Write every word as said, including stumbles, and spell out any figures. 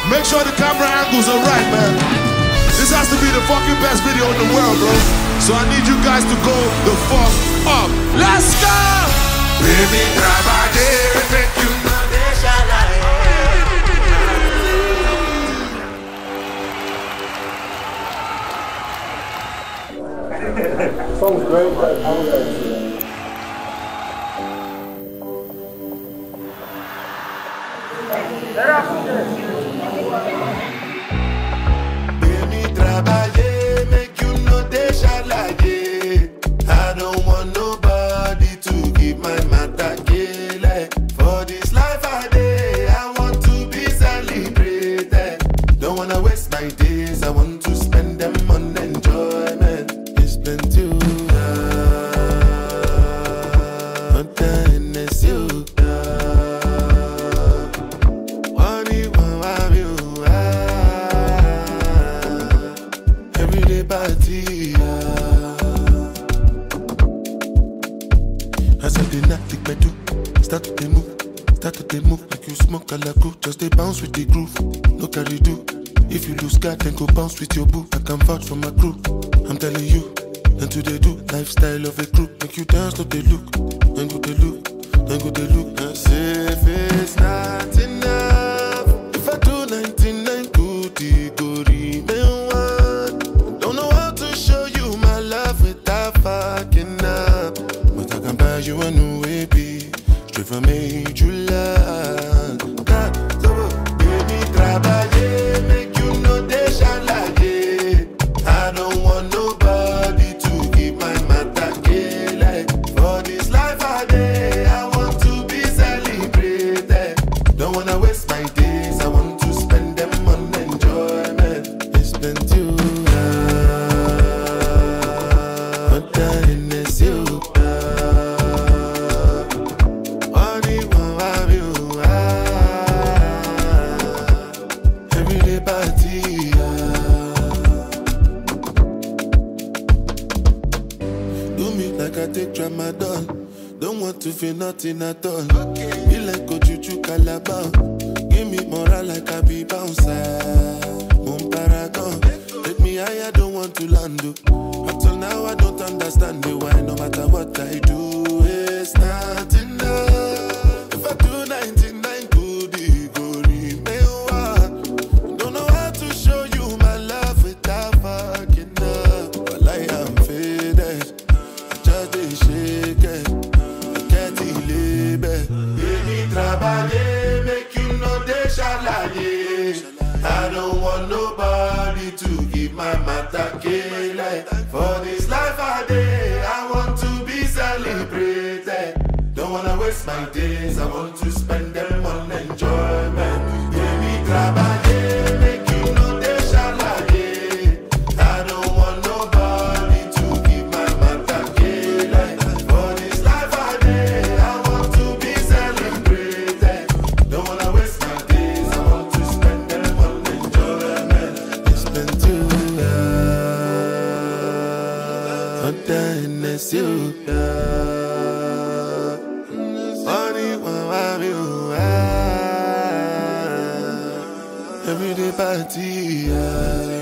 Make sure the camera angles are right, man. This has to be the fucking best video in the world, bro. So I need you guys to go the fuck up. Let's go! Baby, trabalhei, make you não deixa lá. Song's great, but I don't know. Baby, trabalhei, make you no deixa lá. I don't want nobody to give my matter kill. For this life I day, I want to be celebrated. Don't wanna waste my days, I want to spend them on enjoyment. It's plenty. Start to they move, start to they move like you smoke a la crew. Just they bounce with the groove, no carry do. If you lose God, then go bounce with your boo. I can vouch for my crew, I'm telling you. And to they do, lifestyle of a crew. Make you dance, no they look, then go they look, then go they look. And say if it's not enough, if I do ninety-nine good, it go remain one. Don't know how to show you my love without fucking up, but I can buy you a new way, baby. If I made you laugh, God, so baby, trabalhei, make you no deixa lá. I don't want nobody to give my matter kill. For this life I day, I want to be celebrated. Don't wanna waste my days, I want to spend them on enjoyment. It's been too hard, but then it's you. Ramadan, don't want to feel nothing at all. Okay. Be like Ojuju Calabar. Give me moral like I be bouncer. Moon paragon. Take me higher, don't want to land. Up till now I don't understand the why. No matter what I do, it's not enough. If I do ninety-nine good, it go remain one. Don't know how to show you my love without fucking up. But I am faded. Trabalhei, make you no deixa lá. I don't want nobody to give my matter kill. For this life I day, I want to be celebrated. Don't wanna waste my days, I want to spend them on enjoyment. Baby, trabalhei, make you no deixa lá. I don't want nobody to give my matter kill. For this life I day, I want to be celebrated. Don't wanna waste my days, I want to spend them on enjoyment. It's been too hard, but then it's you. Every day party, yeah.